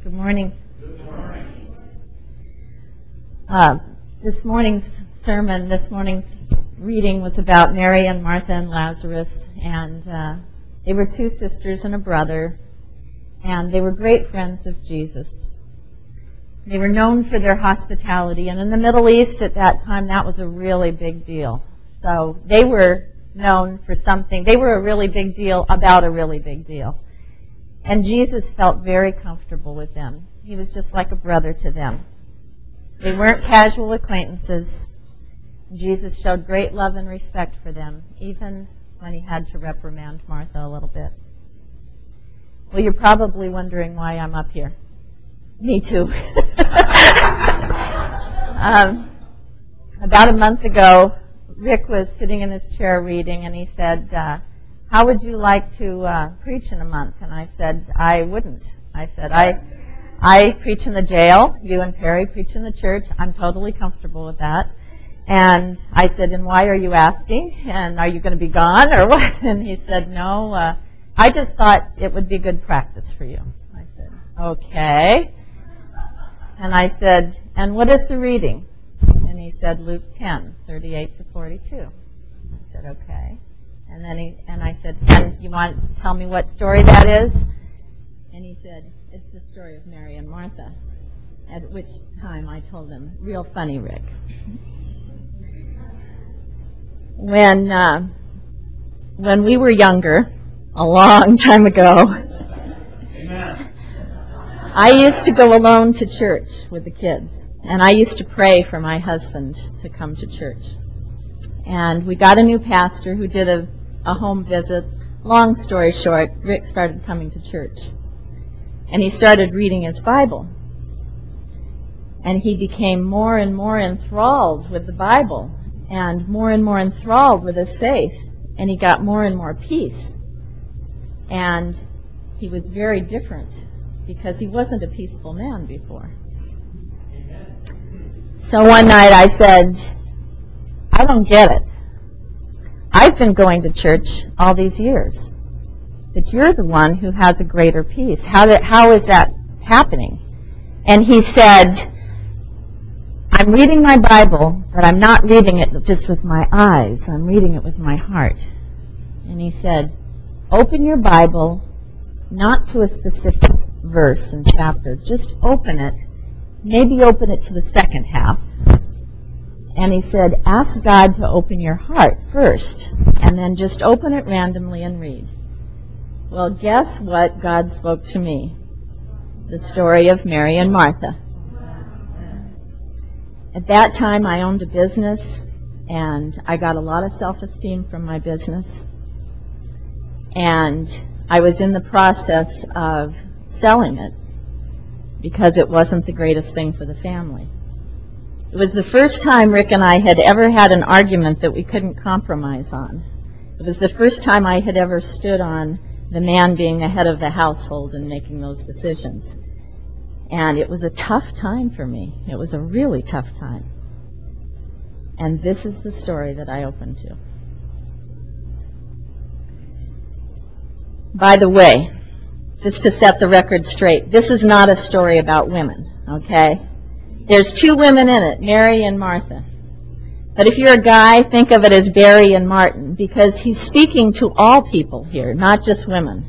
Good morning. Good morning. This morning's sermon, this morning's reading was about Mary and Martha and Lazarus, and they were two sisters and a brother, and they were great friends of Jesus. They were known for their hospitality, and in the Middle East at that time, that was a really big deal. So they were known for something. They were a really big deal about a really big deal. And Jesus felt very comfortable with them. He was just like a brother to them. They weren't casual acquaintances. Jesus showed great love and respect for them, even when he had to reprimand Martha a little bit. Well, you're probably wondering why I'm up here. Me too. About a month ago, Rick was sitting in his chair reading, and he said, how would you like to preach in a month? And I said, I wouldn't. I said, I preach in the jail. You and Perry preach in the church. I'm totally comfortable with that. And I said, and why are you asking? And are you going to be gone or what? And he said, no, I just thought it would be good practice for you. I said, okay. And I said, and what is the reading? And he said, Luke 10, 38 to 42. I said, okay. And then I said, and you want to tell me what story that is? And he said, it's the story of Mary and Martha. At which time I told him, real funny, Rick. When we were younger, a long time ago, I used to go alone to church with the kids. And I used to pray for my husband to come to church. And we got a new pastor who did a home visit. Long story short, Rick started coming to church. And he started reading his Bible. And he became more and more enthralled with the Bible and more enthralled with his faith. And he got more and more peace. And he was very different because he wasn't a peaceful man before. So one night I said, I don't get it. I've been going to church all these years, but you're the one who has a greater peace. How is that happening? And he said, I'm reading my Bible, but I'm not reading it just with my eyes. I'm reading it with my heart. And he said, open your Bible, not to a specific verse and chapter. Just open it. Maybe open it to the second half. And he said, ask God to open your heart first, and then just open it randomly and read. Well, guess what God spoke to me? The story of Mary and Martha. At that time, I owned a business, and I got a lot of self-esteem from my business. And I was in the process of selling it because it wasn't the greatest thing for the family. It was the first time Rick and I had ever had an argument that we couldn't compromise on. It was the first time I had ever stood on the man being the head of the household and making those decisions. And it was a tough time for me. It was a really tough time. And this is the story that I opened to. By the way, just to set the record straight, this is not a story about women, okay? There's two women in it, Mary and Martha. But if you're a guy, think of it as Barry and Martin, because he's speaking to all people here, not just women.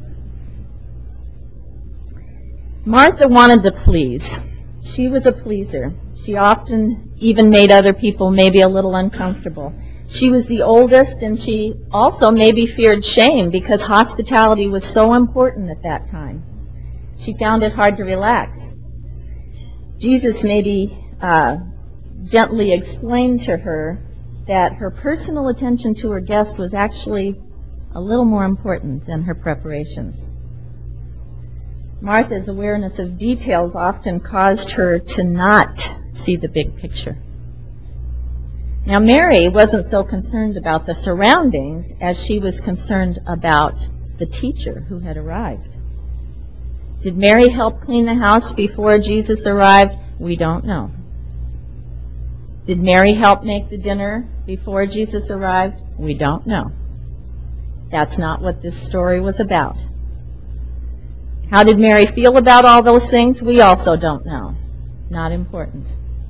Martha wanted to please. She was a pleaser. She often even made other people maybe a little uncomfortable. She was the oldest, and she also maybe feared shame because hospitality was so important at that time. She found it hard to relax. Jesus maybe gently explained to her that her personal attention to her guest was actually a little more important than her preparations. Martha's awareness of details often caused her to not see the big picture. Now, Mary wasn't so concerned about the surroundings as she was concerned about the teacher who had arrived. Did Mary help clean the house before Jesus arrived? We don't know. Did Mary help make the dinner before Jesus arrived? We don't know. That's not what this story was about. How did Mary feel about all those things? We also don't know. Not important.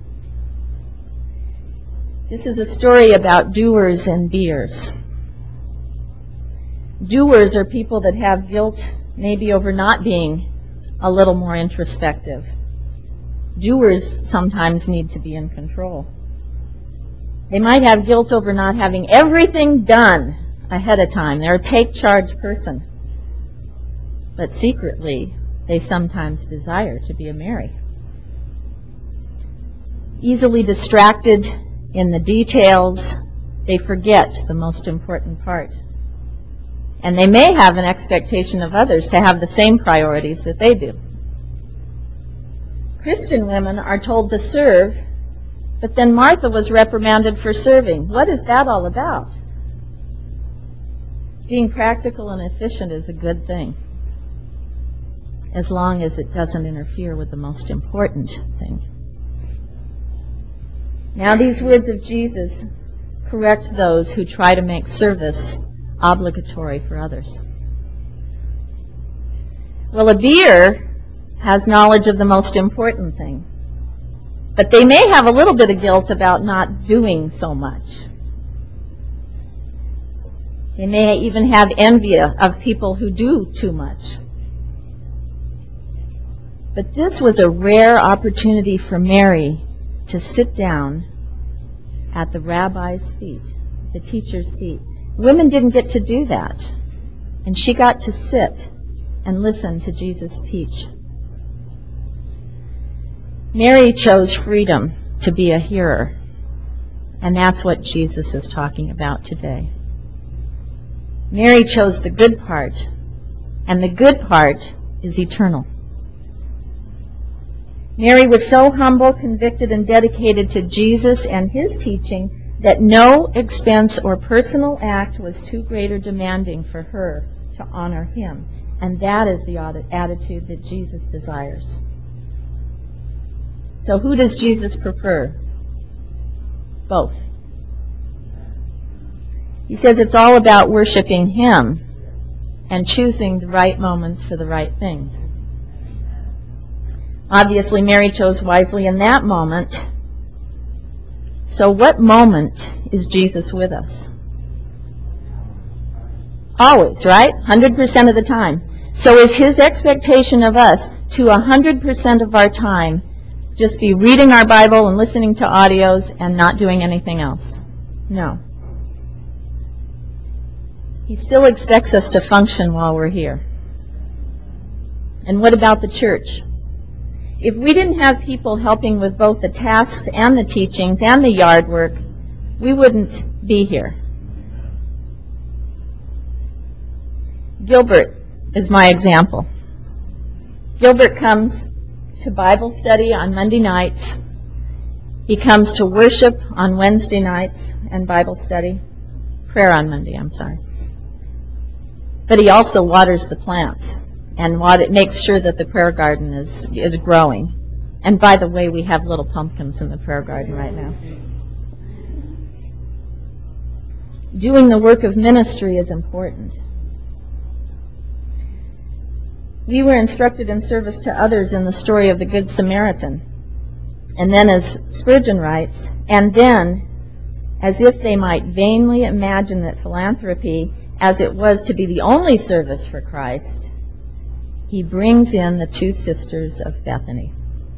This is a story about doers and beers. Doers are people that have guilt maybe over not being a little more introspective. Doers sometimes need to be in control. They might have guilt over not having everything done ahead of time. They're a take-charge person. But secretly, they sometimes desire to be a Mary. Easily distracted in the details, they forget the most important part. And they may have an expectation of others to have the same priorities that they do. Christian women are told to serve, but then Martha was reprimanded for serving. What is that all about? Being practical and efficient is a good thing, as long as it doesn't interfere with the most important thing. Now these words of Jesus correct those who try to make service obligatory for others. Well, a beer has knowledge of the most important thing, but they may have a little bit of guilt about not doing so much. They may even have envy of people who do too much. But this was a rare opportunity for Mary to sit down at the rabbi's feet, the teacher's feet. Women didn't get to do that, and she got to sit and listen to Jesus teach. Mary chose freedom to be a hearer, and that's what Jesus is talking about today. Mary chose the good part, and the good part is eternal. Mary was so humble, convicted, and dedicated to Jesus and his teaching that no expense or personal act was too great or demanding for her to honor him. And that is the attitude that Jesus desires. So who does Jesus prefer? Both. He says it's all about worshiping him and choosing the right moments for the right things. Obviously, Mary chose wisely in that moment. So what moment is Jesus with us? Always, right? 100% of the time. So is his expectation of us to 100% of our time just be reading our Bible and listening to audios and not doing anything else? No. He still expects us to function while we're here. And what about the church? If we didn't have people helping with both the tasks and the teachings and the yard work, we wouldn't be here. Gilbert is my example. Gilbert comes to Bible study on Monday nights. He comes to worship on Wednesday nights and Bible study. Prayer on Monday, I'm sorry. But he also waters the plants and makes sure that the prayer garden is growing. And by the way, we have little pumpkins in the prayer garden right now. Doing the work of ministry is important. We were instructed in service to others in the story of the Good Samaritan. And then, as Spurgeon writes, and then, as if they might vainly imagine that philanthropy, as it was to be the only service for Christ, he brings in the two sisters of Bethany.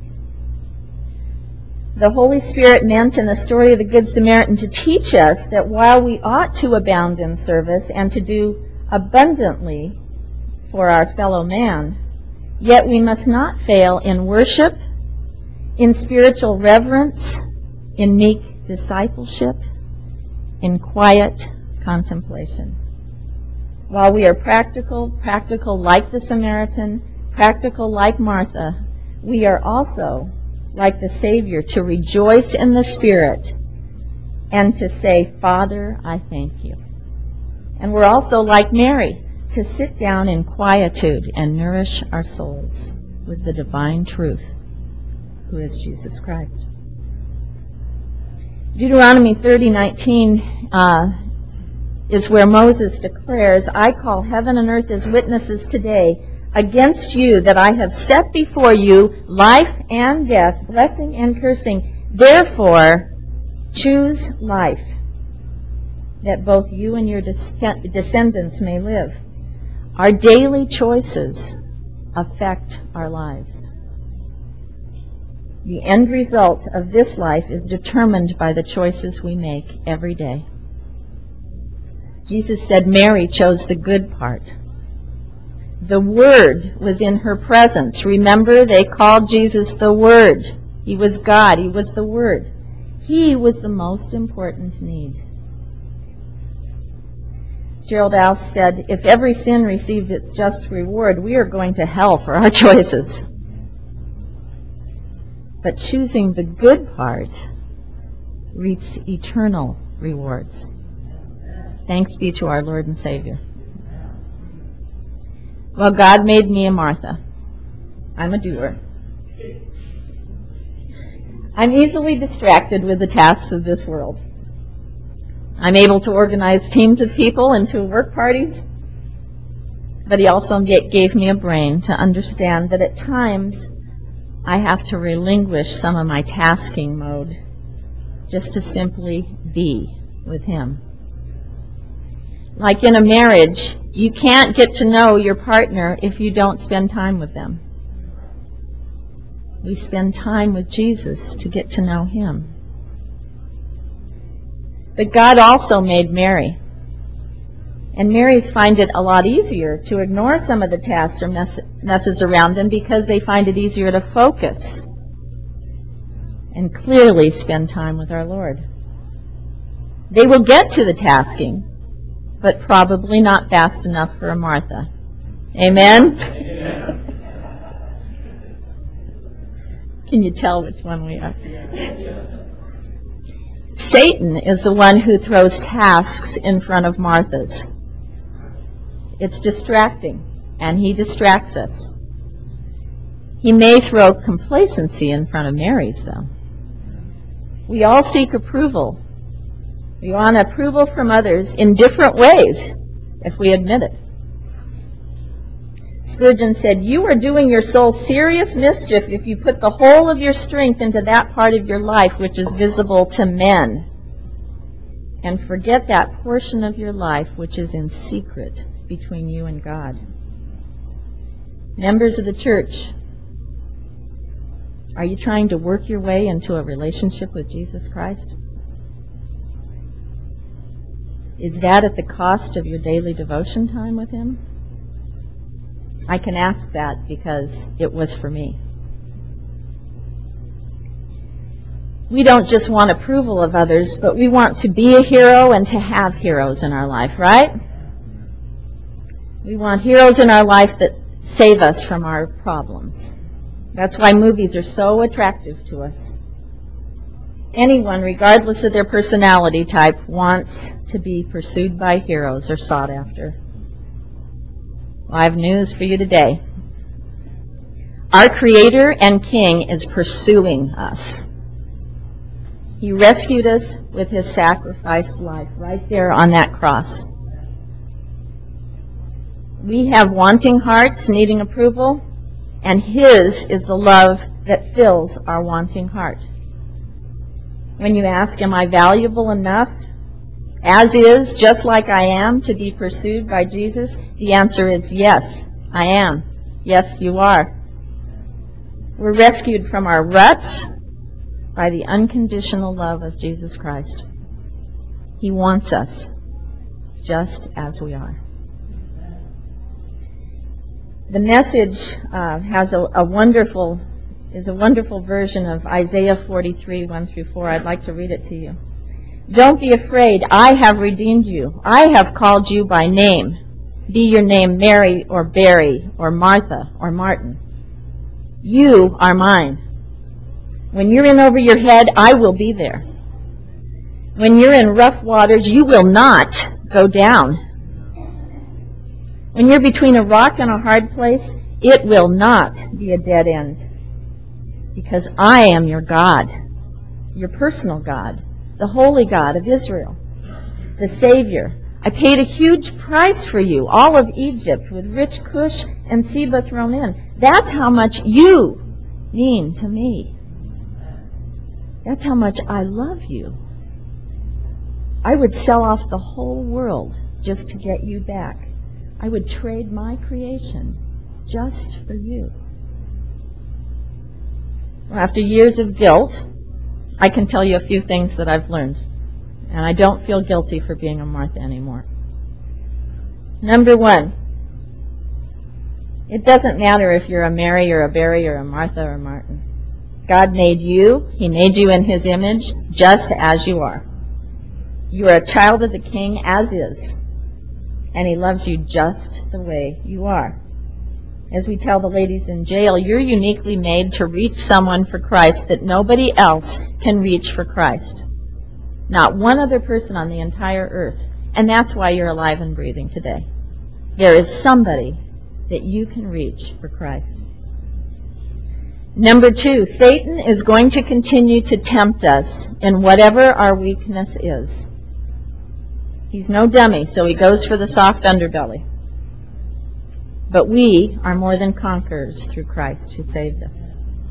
The Holy Spirit meant in the story of the Good Samaritan to teach us that while we ought to abound in service and to do abundantly for our fellow man, yet we must not fail in worship, in spiritual reverence, in meek discipleship, in quiet contemplation. While we are practical like the Samaritan, practical like Martha, we are also like the Savior to rejoice in the Spirit and to say, Father, I thank you. And we're also like Mary, to sit down in quietude and nourish our souls with the divine truth, who is Jesus Christ. Deuteronomy 30:19 is where Moses declares, I call heaven and earth as witnesses today against you that I have set before you life and death, blessing and cursing. Therefore, choose life, that both you and your descendants may live. Our daily choices affect our lives. The end result of this life is determined by the choices we make every day. Jesus said Mary chose the good part. The Word was in her presence. Remember, they called Jesus the Word. He was God. He was the Word. He was the most important need. Gerald Ouse said, if every sin received its just reward, we are going to hell for our choices. But choosing the good part reaps eternal rewards. Thanks be to our Lord and Savior. Well, God made me a Martha. I'm a doer. I'm easily distracted with the tasks of this world. I'm able to organize teams of people into work parties, but He also gave me a brain to understand that at times I have to relinquish some of my tasking mode just to simply be with Him. Like in a marriage, you can't get to know your partner if you don't spend time with them. We spend time with Jesus to get to know Him. But God also made Mary. And Marys find it a lot easier to ignore some of the tasks or messes around them because they find it easier to focus and clearly spend time with our Lord. They will get to the tasking, but probably not fast enough for a Martha. Amen? Can you tell which one we are? Satan is the one who throws tasks in front of Martha's. It's distracting, and he distracts us. He may throw complacency in front of Mary's, though. We all seek approval. We want approval from others in different ways, if we admit it. Spurgeon said, "You are doing your soul serious mischief if you put the whole of your strength into that part of your life which is visible to men, and forget that portion of your life which is in secret between you and God." Members of the church, are you trying to work your way into a relationship with Jesus Christ? Is that at the cost of your daily devotion time with Him? I can ask that because it was for me. We don't just want approval of others, but we want to be a hero and to have heroes in our life, right? We want heroes in our life that save us from our problems. That's why movies are so attractive to us. Anyone, regardless of their personality type, wants to be pursued by heroes or sought after. Well, I have news for you today. Our Creator and King is pursuing us. He rescued us with His sacrificed life right there on that cross. We have wanting hearts needing approval, and His is the love that fills our wanting heart. When you ask, am I valuable enough, as is, just like I am, to be pursued by Jesus? The answer is yes, I am. Yes, you are. We're rescued from our ruts by the unconditional love of Jesus Christ. He wants us just as we are. The Message has a wonderful version of Isaiah 43, 1 through 4. I'd like to read it to you. Don't be afraid. I have redeemed you. I have called you by name. Be your name Mary or Barry or Martha or Martin. You are mine. When you're in over your head, I will be there. When you're in rough waters, you will not go down. When you're between a rock and a hard place, it will not be a dead end. Because I am your God, your personal God, the holy God of Israel, the Savior. I paid a huge price for you, all of Egypt, with rich Cush and Seba thrown in. That's how much you mean to me. That's how much I love you. I would sell off the whole world just to get you back. I would trade my creation just for you. Well, after years of guilt, I can tell you a few things that I've learned. And I don't feel guilty for being a Martha anymore. Number one, it doesn't matter if you're a Mary or a Barry or a Martha or a Martin. God made you. He made you in His image just as you are. You are a child of the King as is. And He loves you just the way you are. As we tell the ladies in jail, you're uniquely made to reach someone for Christ that nobody else can reach for Christ. Not one other person on the entire earth. And that's why you're alive and breathing today. There is somebody that you can reach for Christ. Number two, Satan is going to continue to tempt us in whatever our weakness is. He's no dummy, so he goes for the soft underbelly. But we are more than conquerors through Christ who saved us.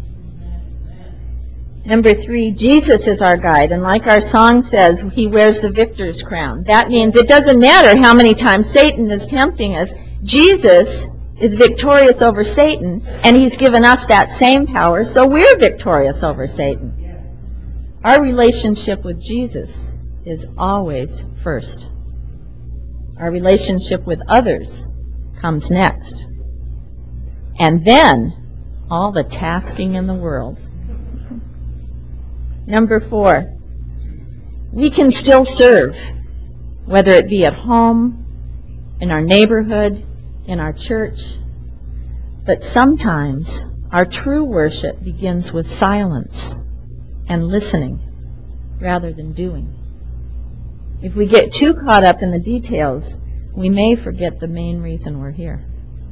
Number three, Jesus is our guide, and like our song says, He wears the victor's crown. That means it doesn't matter how many times Satan is tempting us. Jesus is victorious over Satan, and He's given us that same power, so we're victorious over Satan. Our relationship with Jesus is always first. Our relationship with others comes next. And then, all the tasking in the world. Number four, we can still serve, whether it be at home, in our neighborhood, in our church. But sometimes our true worship begins with silence and listening rather than doing. If we get too caught up in the details, we may forget the main reason we're here.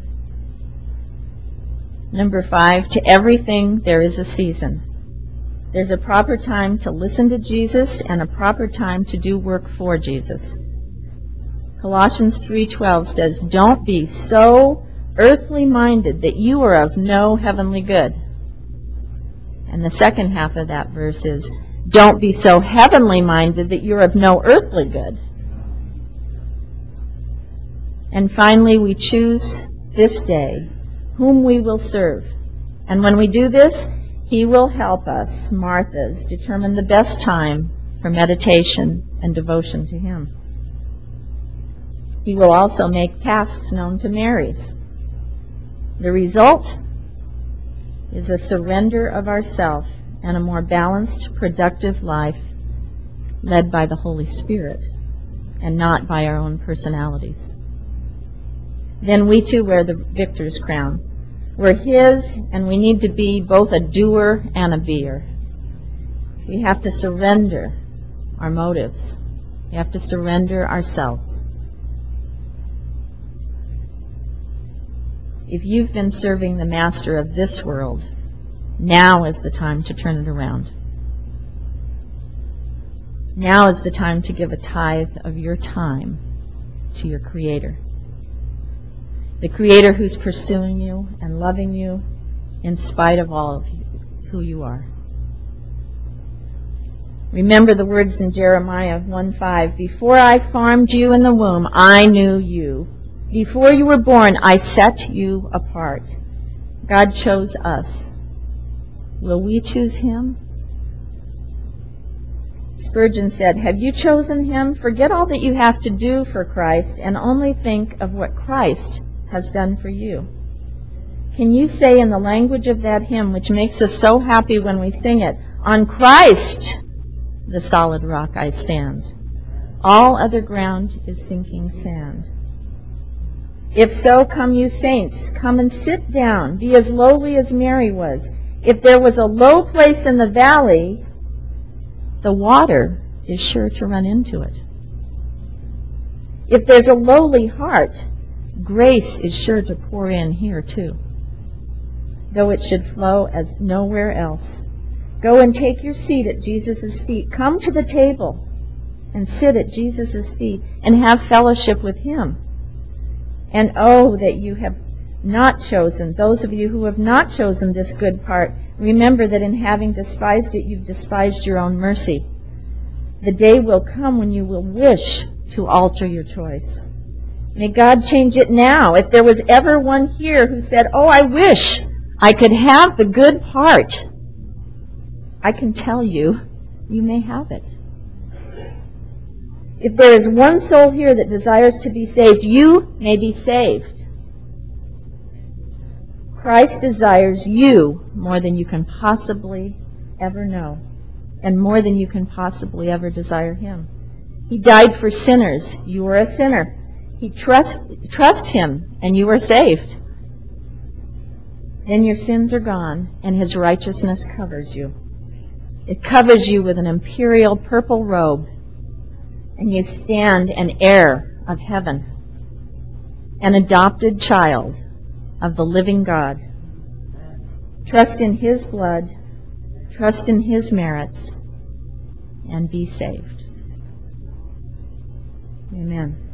Number five, to everything there is a season. There's a proper time to listen to Jesus and a proper time to do work for Jesus. Colossians 3:12 says, "Don't be so earthly minded that you are of no heavenly good." And the second half of that verse is, "Don't be so heavenly minded that you're of no earthly good." And finally, we choose this day whom we will serve. And when we do this, He will help us, Marthas, determine the best time for meditation and devotion to Him. He will also make tasks known to Marys. The result is a surrender of ourself and a more balanced, productive life led by the Holy Spirit and not by our own personalities. Then we too wear the victor's crown. We're His, and we need to be both a doer and a beer. We have to surrender our motives. We have to surrender ourselves. If you've been serving the master of this world, now is the time to turn it around. Now is the time to give a tithe of your time to your Creator. The Creator who's pursuing you and loving you in spite of all of who you are. Remember the words in Jeremiah 1:5, "Before I formed you in the womb, I knew you. Before you were born, I set you apart." God chose us. Will we choose Him? Spurgeon said, "Have you chosen Him? Forget all that you have to do for Christ and only think of what Christ has done for you." Can you say in the language of that hymn, which makes us so happy when we sing it, "On Christ, the solid rock I stand. All other ground is sinking sand." If so, come you saints, come and sit down, be as lowly as Mary was. If there was a low place in the valley, the water is sure to run into it. If there's a lowly heart, grace is sure to pour in here too, though it should flow as nowhere else. Go and take your seat at Jesus' feet. Come to the table and sit at Jesus' feet and have fellowship with Him. And oh, that you have not chosen, those of you who have not chosen this good part, remember that in having despised it, you've despised your own mercy. The day will come when you will wish to alter your choice. May God change it now. If there was ever one here who said, oh, I wish I could have the good part, I can tell you, you may have it. If there is one soul here that desires to be saved, you may be saved. Christ desires you more than you can possibly ever know, and more than you can possibly ever desire Him. He died for sinners. You are a sinner. He trust Him, and you are saved. Then your sins are gone, and His righteousness covers you. It covers you with an imperial purple robe, and you stand an heir of heaven, an adopted child of the living God. Trust in His blood, trust in His merits, and be saved. Amen.